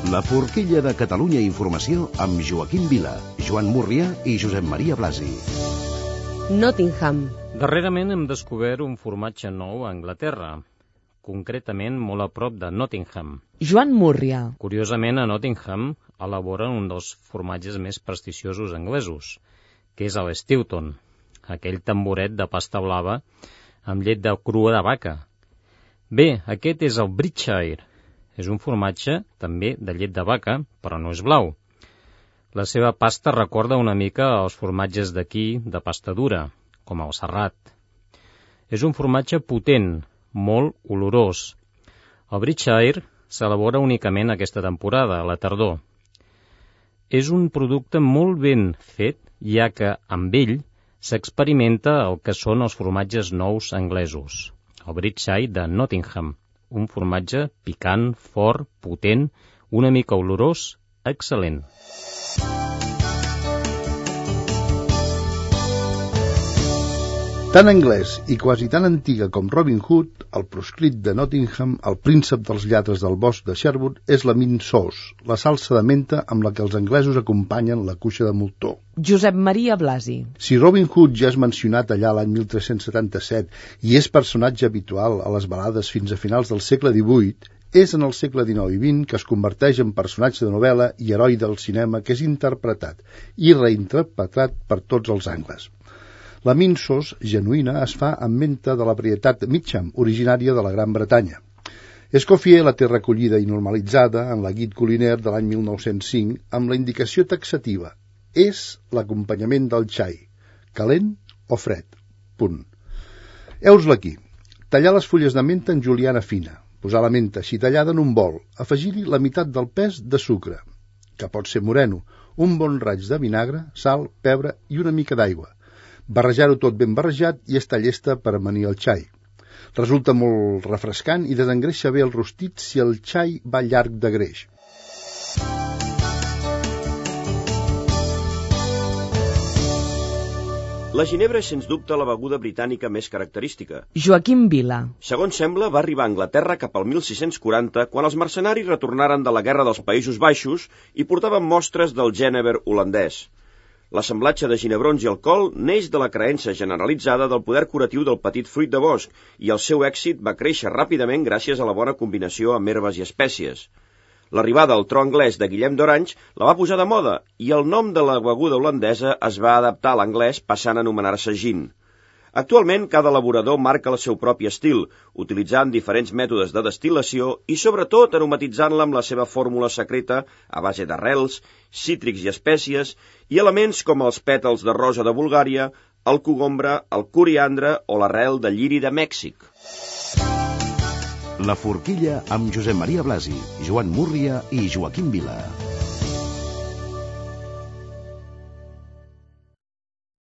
La forquilla de Catalunya Informació amb Joaquim Vila, Joan Múrria i Josep Maria Blasi. Nottingham. Darrerament hem descobert un formatge nou a Anglaterra, concretament molt a prop de Nottingham. Joan Múrria. Curiosament, a Nottingham elaboren un dels formatges més prestigiosos anglesos, que és el Stilton, aquell tamboret de pasta blava amb llet de crua de vaca. Bé, aquest és el Britshire. És un formatge també de llet de vaca, però no és blau. La seva pasta recorda una mica als formatges d'aquí de pasta dura, com el Serrat. És un formatge potent, molt olorós. El Britshire s'elabora únicament aquesta temporada, a la tardor. És un producte molt ben fet, ja que amb ell s'experimenta el que són els formatges nous anglesos. El Britshire de Nottingham, un formatge picant, fort, potent, una mica olorós, excel·lent. Tan anglès i quasi tan antiga com Robin Hood, el proscrit de Nottingham, el príncep dels lladres del bosc de Sherwood, és la mint sauce, la salsa de menta amb la que els anglesos acompanyen la cuixa de moltó. Josep Maria Blasi. Si Robin Hood ja és mencionat allà l'any 1377 i és personatge habitual a les balades fins a finals del segle XVIII, és en el segle XIX i XX que es converteix en personatge de novel·la i heroi del cinema que és interpretat i reinterpretat per tots els angles. La mint sauce genuïna es fa amb menta de la varietat Mitcham, originària de la Gran Bretanya. Escoffier la té recollida i normalitzada en la Guide culinaire de l'any 1905 amb la indicació taxativa. És l'acompanyament del xai, calent o fred. Punt. Heus-la aquí. Tallar les fulles de menta en juliana fina. Posar la menta així tallada en un bol. Afegir-hi la meitat del pes de sucre, que pot ser moreno, un bon raig de vinagre, sal, pebre i una mica d'aigua. Barrejar-ho tot ben barrejat i està llesta per amanir el xai. Resulta molt refrescant i desengreixa bé el rostit si el xai va llarg de greix. La ginebra és sens dubte la beguda britànica més característica. Joaquim Vila. Segons sembla, va arribar a Anglaterra cap al 1640, quan els mercenaris retornaren de la guerra dels Països Baixos i portaven mostres del Genever holandès. L'assemblatge de ginebrons i alcohol neix de la creença generalitzada del poder curatiu del petit fruit de bosc i el seu èxit va créixer ràpidament gràcies a la bona combinació amb herbes i espècies. L'arribada al tro anglès de Guillem d'Orange la va posar de moda i el nom de la beguda holandesa es va adaptar a l'anglès passant a anomenar-se gin. Actualment, cada elaborador marca el seu propi estil, utilitzant diferents mètodes de destil·lació i, sobretot, aromatitzant-la amb la seva fórmula secreta a base d'arrels, cítrics i espècies i elements com els pètals de rosa de Bulgària, el cogombre, el coriandre o l'arrel de lliri de Mèxic. La forquilla amb Josep Maria Blasi, Joan Múrria i Joaquim Vila.